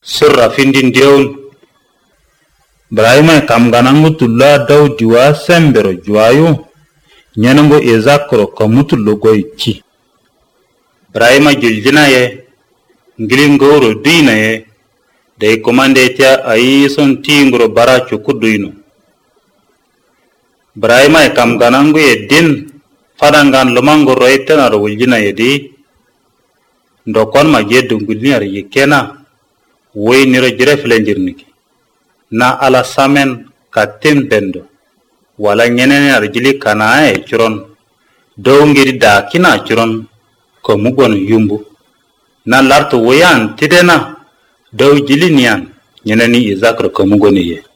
sirra findin deun Ibrahima kam ganangu tulla daw diwa sembero juayu nyanango ezakro kamutullo goychi Ibrahima juljina ye ngilingoro duina ye day komande tia ayi son tingro bara chukuduino Ibrahima kam ganangu ye din fadangan lomango roitena ro wuljina ye di ndokon ma je dungulni ar yekena woy niro jere flenjirniki na ala samen katem bendo wala nyenene ar jili kana e churon do ngiri da kina churon ko mugon yumbu na larto woyan tidena do jili nian nyeneni izakro ko mugoni ye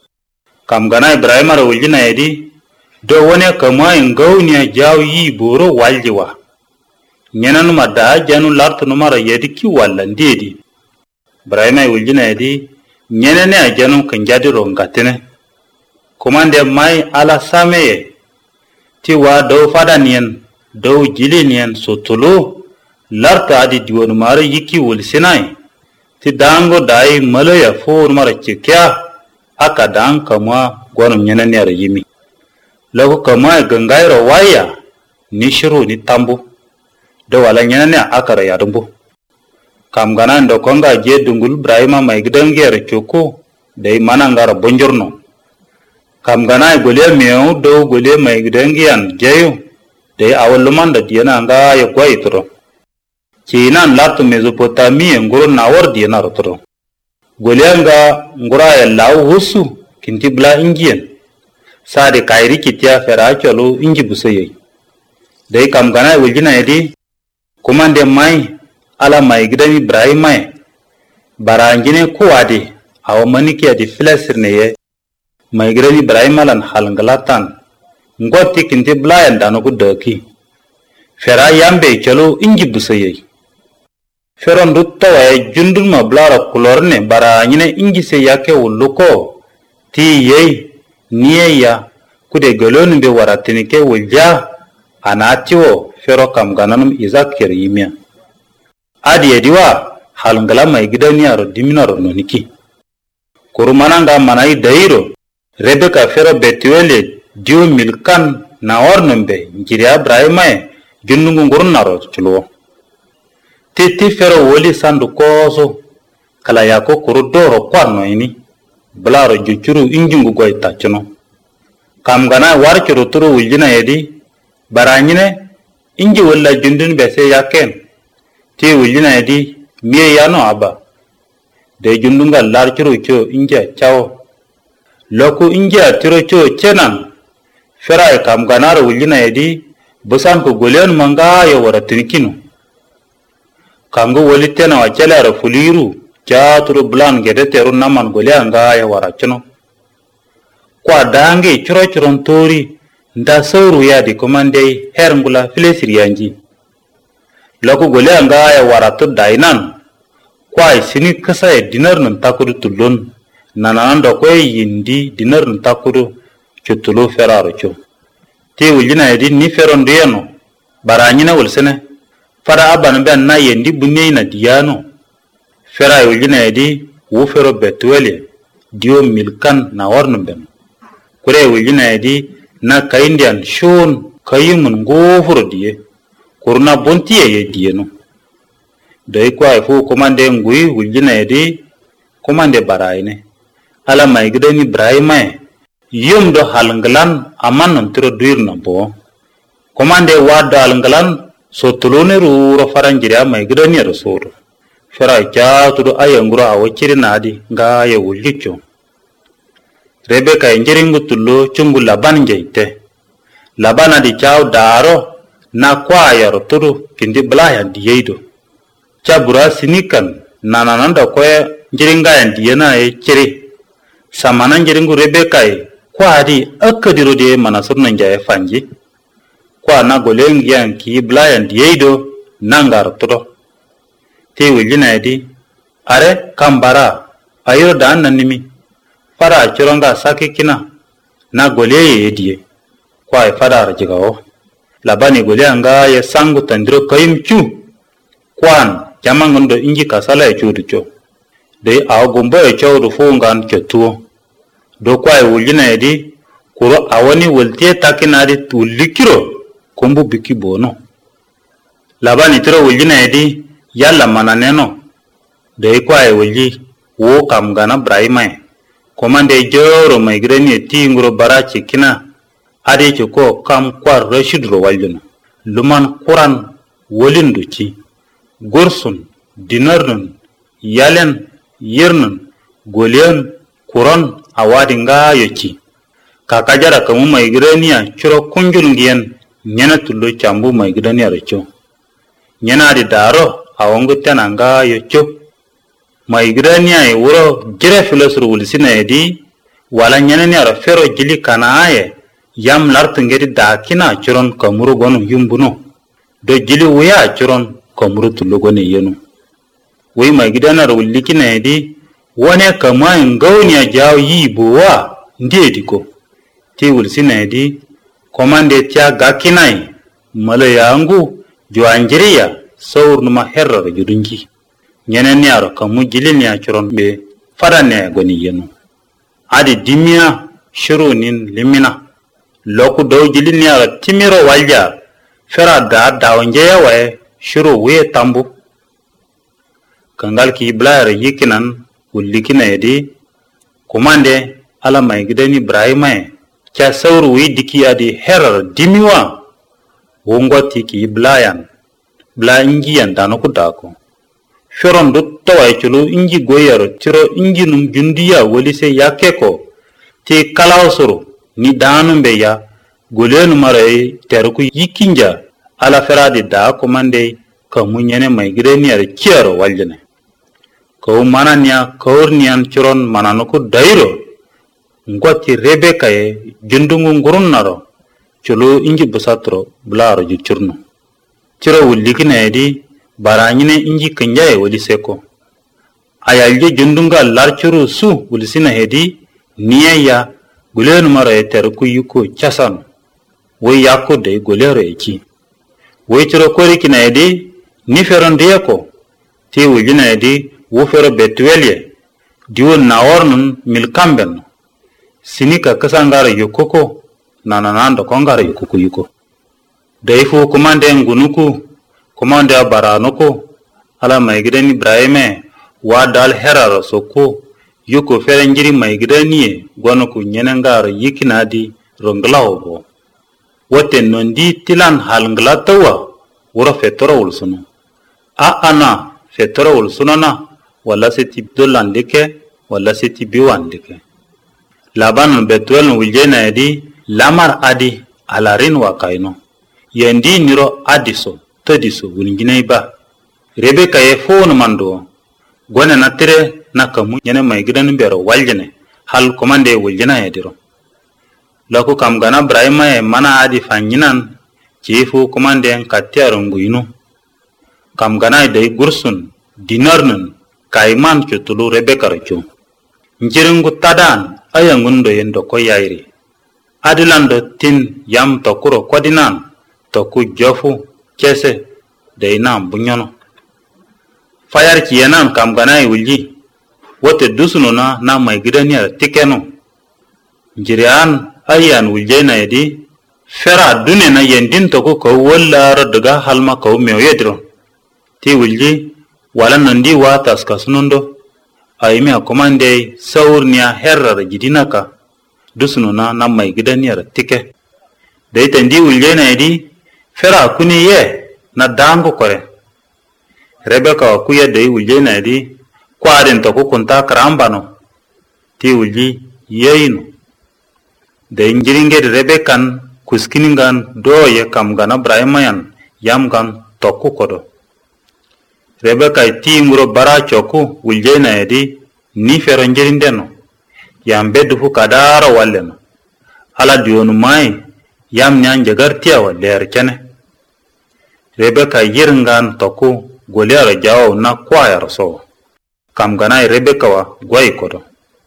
kam gana Ibrahima ro wuljina ye di do wone kama ngawni jaw yi boro waljiwa nyenanu madda janu lartu numara yediki walla ndedi Ibrahima wuljina yedi nyenene ajanu kanjadi rongatene komande mai ala sameye ti wa do fadanien do jilinian sotolo larta adi diwon mara yiki wulsinai ti dango dai malaya for mara chikya aka dan kama gonum nyenene ara yimi lago kama gangairo waya ni shiru ni tambu do wala nyenene akara yadumbu kam gana ndo konga je dungul Ibrahima mai gidangere choko dai manangara bonjorno kam gana gole mew do gole mai gidangian jeyo dai awalluman da diana nga ya gwaitro kinan latu Mesopotamia ngoro nawar diana rotro gole nga ngora ya law husu kinti bla ingien sade kairi kitya fera cholo inji busaye dai kam gana wuljina yedi komande mai ala mai gidan Ibrahima barangine kuwade aw maniki adi filasirne ye mai gidan Ibrahima lan halangalatan ngoti kinti blayan dano gudaki fera yambe chalo inji busaye feron dutta waye jundul ma blara kulorne barangine inji se yake wuluko ti ye niye ya kude galonu be waratini ke wulja anatiwo fero kam gananum izakir yimya adi ediwa halungala mai gidani aro diminaro noniki kurumananga manai dairo Rebeka fero betuele dio milkan na ornombe njiri Ibrahima junnungu ngurnaro chulo titi fero woli sandu koso kala yako kurudoro kwano ini blaro juchuru injungu goy tachuno kam gana warchuru turu wuljina yedi baranyine inji wala jundun bese yaken ti wuljina yedi miye yano aba de jundunga larchuru cho inja chao loku inja tiro cho chenan fera kam gana ro wuljina yedi busan ko golen manga ya waratinkinu kango wolitena wachala ro fuliru cha turu blan gede teru naman golanga ya warachuno kwa dange churo churon tori nda sauru ya di komande herngula filesirianji loko golanga ya waratu dainan kwa sini kasa e dinar nan takuru tulun nanan do ko yindi dinar nan takuru chutulo feraro cho te wuljina yedi ni feron rieno baranyina wulsene fara aban ben na yendi bunne na diano fera wuljina yedi wo fero betuele dio milkan na warnum ben kure wuljina yedi na kaindian shon kayimun gofuro die kurna bontiye ye dieno dai kwa fu komande ngui wuljina yedi komande baraine ala mai gidani Ibrahima yum do halnglan aman ntiro duirna bo komande wada halnglan so tulone ru faranjira mai gidani rasul fera ja tudu ayanguro awchiri nadi nga ye wuljicho Rebeka injiringu tullo chungu laban jeite labana di chao daro na kwa yaro tudu kindi blaya diyeido cha bura sinikan nanananda koya njiringa yandiyena ye chiri samana njiringu Rebeka kwa di akadiro de manasurna njaye fanji kwa na golengi yanki blaya diyeido nangar tudo te wuljina yedi are kambara ayro dan nanimi fara chironga saki kina na goleye yediye kwa fara rajigao labani goleanga ya sangu tandiro kayimchu kwan jamangondo inji kasala ya chuducho de a gumba e chawdu fu ngan chetuo do kwa e wuljina edi kuro awani woltie takinadi tulikiro kombu biki bono labani tiro wuljina edi yalla mananeno de kwa e wulji wo kam gana Brahima komande joro mai greni ti nguro barachi kina ade ko kam kwar rashidro waljuna luman quran wolinduci gursun dinarnun yalen yirnun golian kuron awadinga yoci kakajara kamu mai grenia churo kunjulngiyen nyana tullo chambu mai grenia recho nyana di daro awongo tananga yocho mai grenia e wuro jire filosuru wulsina edi wala nyana ni ara fero jili kana aye yam lartungedi dakina churon kamuru gonu yumbuno do jili wuya churon kamuru tullo goni yenu wai mai gidanar wulikina edi wane kama ngawni jaw yibuwa ndedi ko ti wulsina edi komande tia gakinai malayangu joanjiriya saurnuma herra judunji nyeneni aro kamu jilini churon be farane goni yenu adi dimia shurunin limina loku do jilini aro timiro walja fera da dawnje yawe shuru we tambu kangal ki blayar yikinan wulikina edi komande ala mai gidani Ibrahima kya sauru wi diki adi herar dimiwa wongoti ki blayan bla ingiyan danoku dako feron do tawai chulu ingi goyaro tiro ingi num jundiya wolise yakeko te kalawsuru ni danumbe ya golenu marai terku yikinja ala feradi da komande kamu nyene mai gidani ar kiaro waljene ko mananya kaurnian churon mananuku dairo ngwati Rebeka e jundungu ngurunnaro chulu inji busatro blaro juchurno chiro wulikina edi baranyine inji kanjaye woliseko ayalje jundunga larchuru su wulisina hedi niya gulenu mara e terku yuko chasan wo yakko de golero eki wo chiro korikina edi ni ferondeko ti wujina edi wo fero betuelye diwo naornun milkamben sinika kasangara yukoko nananando kongara yuko daifu komande ngunuku komande baranuku ala maigidani Ibrahima wa dal heraro soko yuko ferenjiri maigidani gonuku nyenengara yikinadi ronglawbo wote nondi tilan halnglatawa wura fetoro wulsunu ana fetoro wulsunana wala seti dolandike wala seti biwandike laban betuel wuljena edi lamar adi alarin wa kaino yendi niro adiso tadiso wulingine ba Rebeka ye fon mando gone na tire na kamu nyene mai gidan bero waljene hal komande wuljena ediro lako kam gana Ibrahima e mana adi fanyinan chifu komande kattiaro nguinu kam gana dai gursun dinarnun kaiman chutulu Rebeka racho njiringu tadan ayangundo yendo ko yairi adilando tin yam tokuro kwadinan toku jofu kese deinam bunyono fayar kiyenan kam ganai wulji wote dusununa na mai gidaniya tikeno njirian ayan wuljena edi fera dune na yendin toku ko walla daga halma ko mewedro ti wulji wala nandi wa taskasunundo ayimi akomande saurnia herrar jidinaka dusununa na mai gidaniyar tike da ita ndi wuljena edi fera kuni ye na dango kore Rebeka kuya da wuljena edi kwaden to kunta karambano ti wulji yeyino da injiringe Rebekan kuskiningan doye kam gana Ibrahima yan yam gan tokku kodo Rebeka ti nguro bara choku wuljena edi ni feronjerindeno yambe dufu kadara walleno ala dionu mai yam nyan jagartiya waller kene Rebeka yiringan toku goliara jawo na kwayar so kam ganai Rebeka wa gwai kodo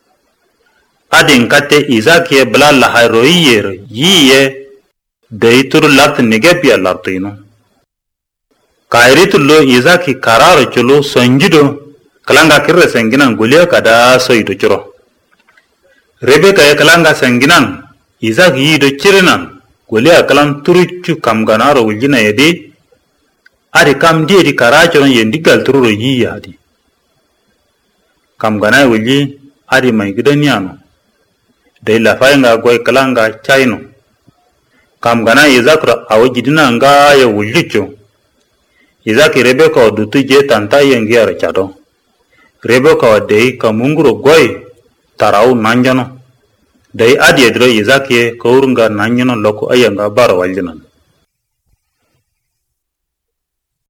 adin kate Izaki bla la hayroyer yiye deitur lat negepia lartino kairitu lo Izaki kararo chulo sonjido kalanga kirre senginan golia kada so ido churo. Rebeka ya kalanga senginan Isaac yido chirinan golia kalan turichu kam ganaro wuljina yedi ari kam die di karacho yendigal tururo yiyadi. Kam ganai wulji ari mai gidaniano. Dai la fainga goy kalanga chaino. Kam ganai Isaac awajidina nga ya wuljicho. Isaac Rebeka odutu je tanta yengiara chado. Rebeka dei kamunguro goy tarau nanjano. Dai adi edro Isaac ye kaurunga nanjano loko ayanga baro waljinan.